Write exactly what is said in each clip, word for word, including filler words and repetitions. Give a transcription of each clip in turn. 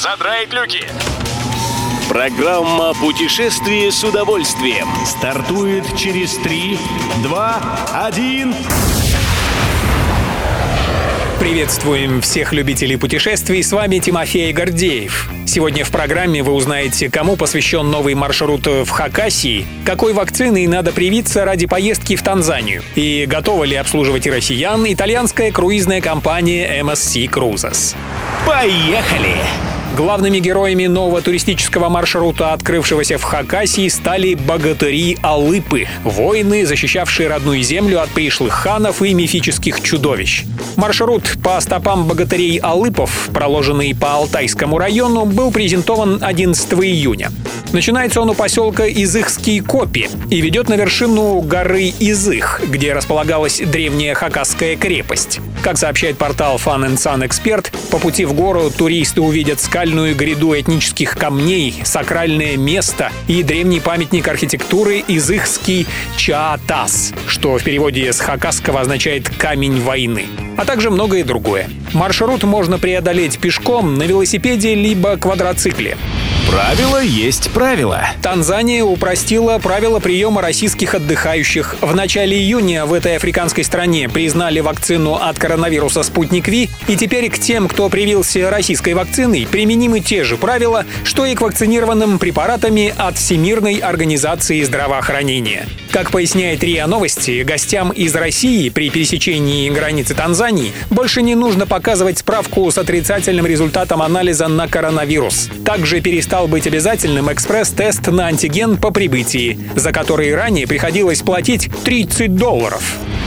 задраить люки. Программа «Путешествие с удовольствием» стартует через три, два, один. Приветствуем всех любителей путешествий, с вами Тимофей Гордеев. Сегодня в программе вы узнаете, кому посвящен новый маршрут в Хакассии, какой вакциной надо привиться ради поездки в Танзанию и готова ли обслуживать россиян итальянская круизная компания эм эс си Cruises. Поехали! Главными героями нового туристического маршрута, открывшегося в Хакассии, стали богатыри-алыпы — воины, защищавшие родную землю от пришлых ханов и мифических чудовищ. Маршрут по стопам богатырей-алыпов, проложенный по Алтайскому району, был презентован одиннадцатого июня. Начинается он у поселка Изыхский-Копи и ведет на вершину горы Изых, где располагалась древняя хакасская крепость. Как сообщает портал Fun энд Sun Expert, по пути в гору туристы увидят скальную гряду этнических камней, сакральное место и древний памятник архитектуры Изыхский Чаатас, что в переводе с хакасского означает «камень войны», а также многое другое. Маршрут можно преодолеть пешком, на велосипеде либо квадроцикле. Правило есть правило. Танзания упростила правила приема российских отдыхающих. В начале июня в этой африканской стране признали вакцину от коронавируса «Спутник Ви», и теперь к тем, кто привился российской вакциной, применимы те же правила, что и к вакцинированным препаратами от Всемирной организации здравоохранения. Как поясняет РИА Новости, гостям из России при пересечении границы Танзании больше не нужно показывать справку с отрицательным результатом анализа на коронавирус. Также перестал быть обязательным экспресс-тест на антиген по прибытии, за который ранее приходилось платить тридцать долларов.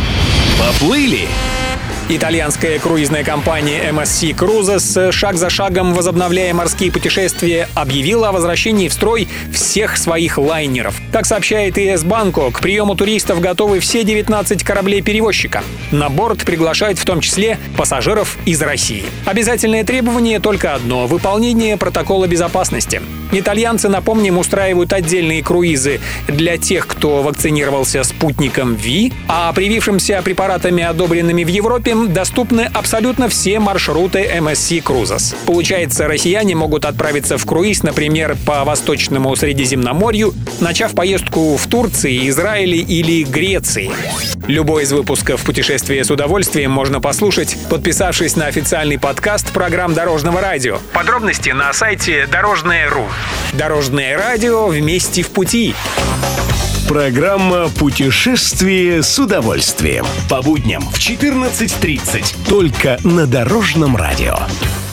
Поплыли! Итальянская круизная компания эм эс си Cruises, шаг за шагом возобновляя морские путешествия, объявила о возвращении в строй всех своих лайнеров. Как сообщает ИС Банко, к приему туристов готовы все девятнадцать кораблей-перевозчика. На борт приглашают в том числе пассажиров из России. Обязательное требование только одно — выполнение протокола безопасности. Итальянцы, напомним, устраивают отдельные круизы для тех, кто вакцинировался спутником Ви, а привившимся препаратами, одобренными в Европе, доступны абсолютно все маршруты эм эс си Cruises. Получается, россияне могут отправиться в круиз, например, по Восточному Средиземноморью, начав поездку в Турции, Израиле или Греции. Любой из выпусков «Путешествие с удовольствием» можно послушать, подписавшись на официальный подкаст программ Дорожного радио. Подробности на сайте дорожное точка ру. Дорожное радио, вместе в пути. Программа «Путешествие с удовольствием». По будням в четырнадцать тридцать. Только на Дорожном радио.